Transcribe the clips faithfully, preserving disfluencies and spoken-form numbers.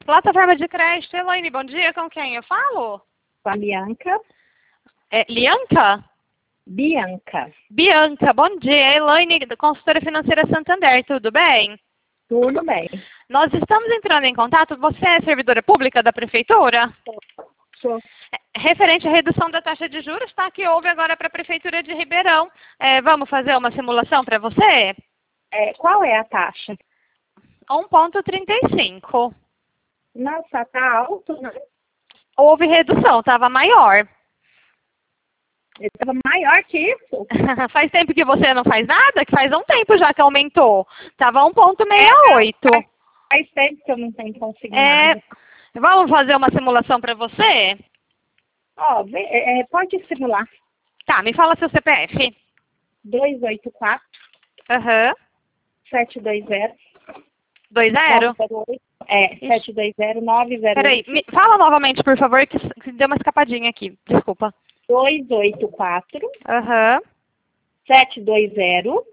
Plataforma de crédito, Elaine, bom dia, com quem eu falo? Com a Bianca. É, Lianca? Bianca. Bianca, bom dia, Elaine, consultora financeira Santander, tudo bem? Tudo bem. Nós estamos entrando em contato, você é servidora pública da prefeitura? Sou. É, referente à redução da taxa de juros, tá? Que houve agora para a prefeitura de Ribeirão. É, vamos fazer uma simulação para você? É, qual é a taxa? um vírgula trinta e cinco. Nossa, tá alto, né? Houve redução, estava maior. Ele estava maior que isso. Faz tempo que você não faz nada? Que faz um tempo já que aumentou. Estava um vírgula sessenta e oito. É, faz tempo que eu não tenho conseguido É, nada. vamos fazer uma simulação para você? Ó, vê, é, pode simular. Tá, me fala seu C P F. dois oito quatro, Aham. sete dois zero, dois zero? nove zero oito. É, sete dois zero, nove zero Peraí, oito. me fala novamente, por favor, que, que deu uma escapadinha aqui. Desculpa. dois oito quatro, Aham. sete dois zero,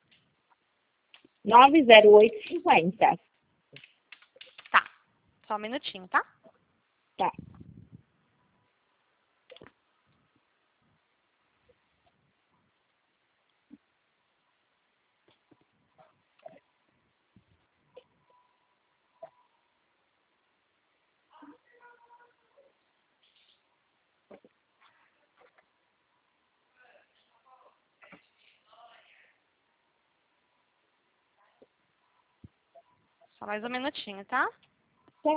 nove zero oito cinquenta. Tá. Só um minutinho, tá? Tá. Só mais um minutinho, tá? Tá.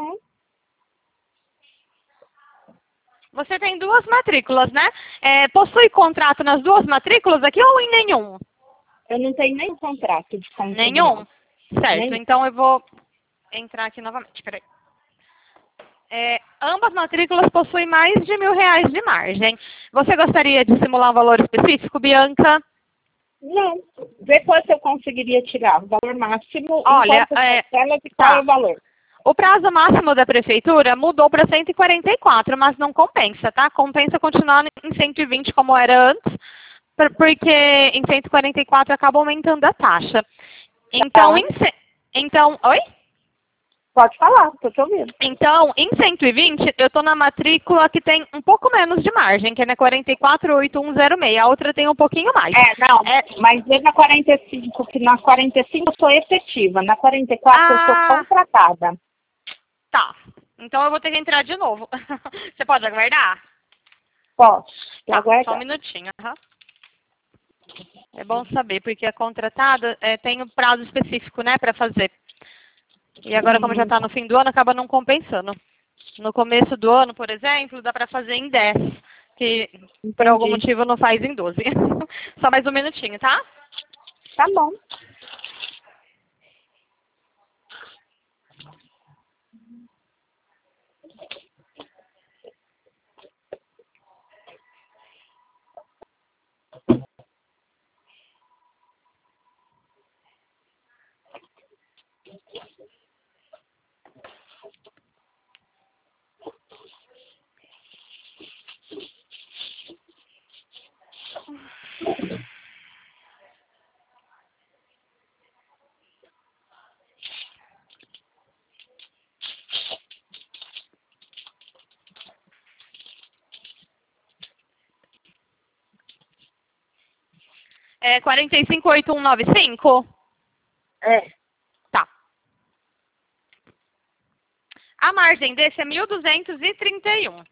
Você tem duas matrículas, né? É, possui contrato nas duas matrículas aqui ou em nenhum? Eu não tenho nem contrato de conta. Nenhum? Certo, Nenhum. então eu vou entrar aqui novamente, peraí. É, ambas matrículas possuem mais de mil reais de margem. Você gostaria de simular um valor específico, Bianca? Não. Vê quanto eu conseguiria tirar. O valor máximo. Olha, quantas é, parcelas e tá. qual é o valor? O prazo máximo da prefeitura mudou para cento e quarenta e quatro, mas não compensa, tá? Compensa continuar em cento e vinte como era antes, por- porque em cento e quarenta e quatro acaba aumentando a taxa. Então, Tá. em, ce- então, oi? Pode falar, tô te ouvindo. Então, em cento e vinte, eu estou na matrícula que tem um pouco menos de margem, que é na quarenta e quatro oito um zero seis. A outra tem um pouquinho mais. É, não. É, Mas vê na quarenta e cinco, que na quarenta e cinco eu sou efetiva. Na quarenta e quatro eu sou Ah. contratada. tá. Então eu vou ter que entrar de novo. Você pode aguardar? Posso. Tá, Aguarda. só um minutinho. aham. É bom saber, porque a contratada é, tem um prazo específico, né, para fazer. E agora, como já está no fim do ano, acaba não compensando. No começo do ano, por exemplo, dá para fazer em dez, que por algum Entendi. motivo não faz em doze. Só mais um minutinho, tá? Tá bom. É quarenta e cinco oito um nove cinco? É. Tá. A margem desse é mil duzentos e trinta e um.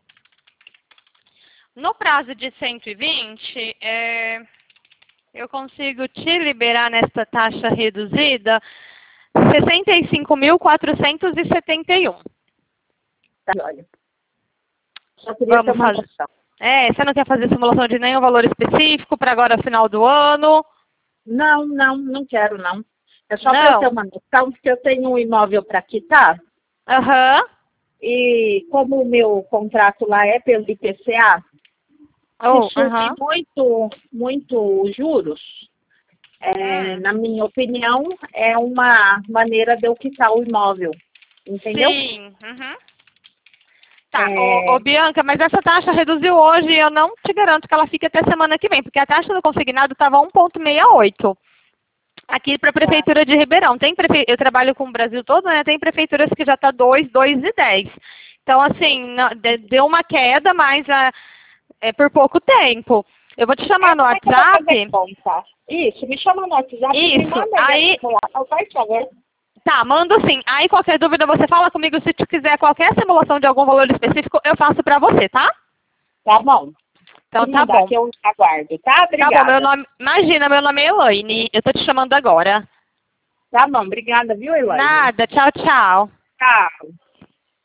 No prazo de cento e vinte, é, eu consigo te liberar nesta taxa reduzida sessenta e cinco mil quatrocentos e setenta e um. Tá, olha. Só queria ter Vamos uma fazer. noção. É, você não quer fazer simulação de nenhum valor específico para agora final do ano? Não, não, não quero, não. É só para Não. ter uma noção, porque eu tenho um imóvel para quitar. Aham. E como o meu contrato lá é pelo I P C A, Oh, se subir aham. muito, muito juros, é, Hum. na minha opinião, é uma maneira de eu quitar o imóvel. Entendeu? Sim. Uhum. Tá, É, ô, ô, Bianca, mas essa taxa reduziu hoje e eu não te garanto que ela fique até semana que vem, porque a taxa do consignado estava um vírgula sessenta e oito. Aqui para a Prefeitura de Ribeirão. Tem prefe... Eu trabalho com o Brasil todo, né? Tem prefeituras que já está dois, dois e dez. Então, assim, deu uma queda, mas a, é por pouco tempo. Eu vou te chamar no WhatsApp. Isso, me chama no WhatsApp. Isso, aí... Por favor. Tá, mando sim. Aí, qualquer dúvida, você fala comigo. Se tu quiser qualquer simulação de algum valor específico, eu faço pra você, tá? Tá bom. Então, tá bom. Que eu aguardo, tá? Obrigada. Tá bom, meu nome... Imagina, meu nome é Elaine. Eu tô te chamando agora. Tá bom, obrigada, viu, Elaine? Nada, tchau, tchau. Tchau.